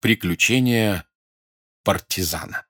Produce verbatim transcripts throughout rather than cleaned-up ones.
Приключения партизана.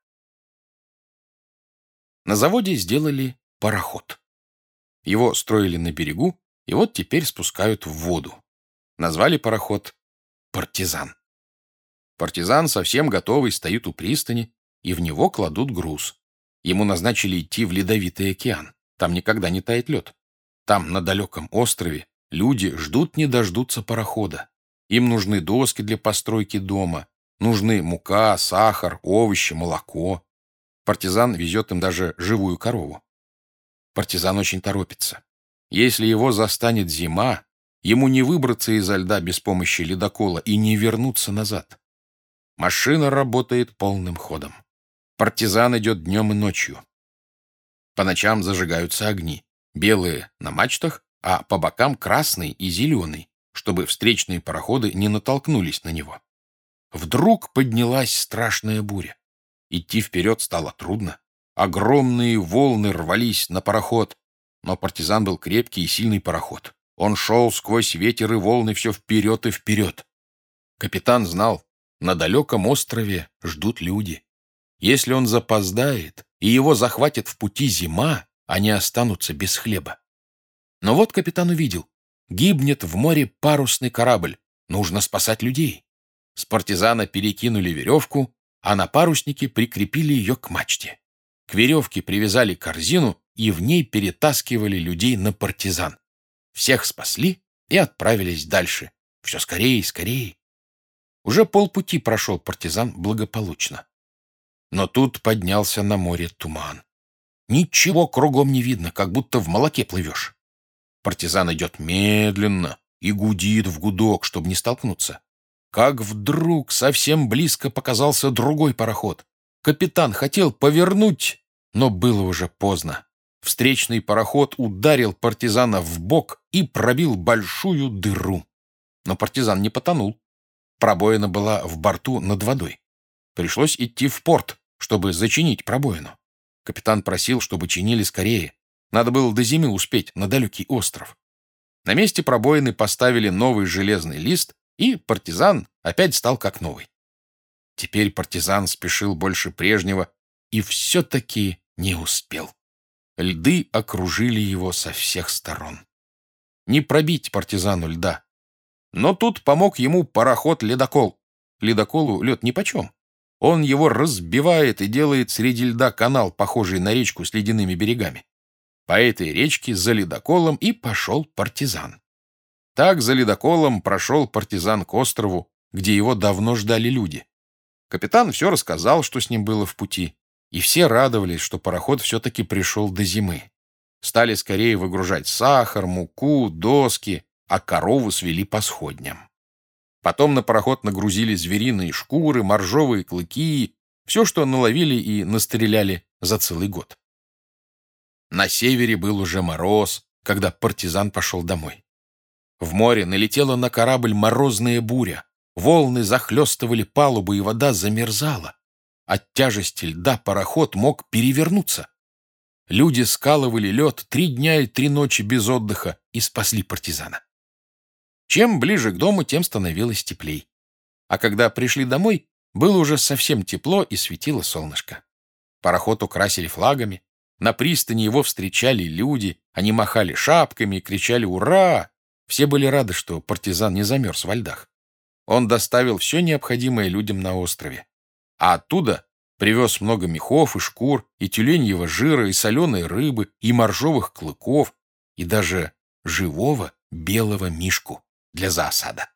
На заводе сделали пароход. Его строили на берегу, и вот теперь спускают в воду. Назвали пароход «Партизан». Партизан, совсем готовый, стоит у пристани, и в него кладут груз. Ему назначили идти в Ледовитый океан. Там никогда не тает лед. Там, на далеком острове, люди ждут не дождутся парохода. Им нужны доски для постройки дома, нужны мука, сахар, овощи, молоко. Партизан везет им даже живую корову. Партизан очень торопится. Если его застанет зима, ему не выбраться изо льда без помощи ледокола и не вернуться назад. Машина работает полным ходом. Партизан идет днем и ночью. По ночам зажигаются огни. Белые на мачтах, а по бокам красный и зеленый, чтобы встречные пароходы не натолкнулись на него. Вдруг поднялась страшная буря. Идти вперед стало трудно. Огромные волны рвались на пароход. Но партизан был крепкий и сильный пароход. Он шел сквозь ветер и волны все вперед и вперед. Капитан знал, на далеком острове ждут люди. Если он запоздает, и его захватит в пути зима, они останутся без хлеба. Но вот капитан увидел. Гибнет в море парусный корабль. Нужно спасать людей. С партизана перекинули веревку, а на паруснике прикрепили ее к мачте. К веревке привязали корзину и в ней перетаскивали людей на партизан. Всех спасли и отправились дальше. Все скорее и скорее. Уже полпути прошел партизан благополучно. Но тут поднялся на море туман. Ничего кругом не видно, как будто в молоке плывешь. Партизан идет медленно и гудит в гудок, чтобы не столкнуться. Как вдруг совсем близко показался другой пароход. Капитан хотел повернуть, но было уже поздно. Встречный пароход ударил партизана в бок и пробил большую дыру. Но партизан не потонул. Пробоина была в борту над водой. Пришлось идти в порт, чтобы зачинить пробоину. Капитан просил, чтобы чинили скорее. Надо было до зимы успеть на далекий остров. На месте пробоины поставили новый железный лист, и партизан опять стал как новый. Теперь партизан спешил больше прежнего и все-таки не успел. Льды окружили его со всех сторон. Не пробить партизану льда. Но тут помог ему пароход-ледокол. Ледоколу лед нипочем. Он его разбивает и делает среди льда канал, похожий на речку с ледяными берегами. По этой речке за ледоколом и пошел партизан. Так за ледоколом прошел партизан к острову, где его давно ждали люди. Капитан все рассказал, что с ним было в пути, и все радовались, что пароход все-таки пришел до зимы. Стали скорее выгружать сахар, муку, доски, а корову свели по сходням. Потом на пароход нагрузили звериные шкуры, моржовые клыки, все, что наловили и настреляли за целый год. На севере был уже мороз, когда партизан пошел домой. В море налетела на корабль морозная буря. Волны захлестывали палубу, и вода замерзала. От тяжести льда пароход мог перевернуться. Люди скалывали лед три дня и три ночи без отдыха и спасли партизана. Чем ближе к дому, тем становилось теплей. А когда пришли домой, было уже совсем тепло и светило солнышко. Пароход украсили флагами. На пристани его встречали люди. Они махали шапками и кричали «Ура!». Все были рады, что партизан не замерз во льдах. Он доставил все необходимое людям на острове. А оттуда привез много мехов и шкур, и тюленьего жира, и соленой рыбы, и моржовых клыков, и даже живого белого мишку для зоосада.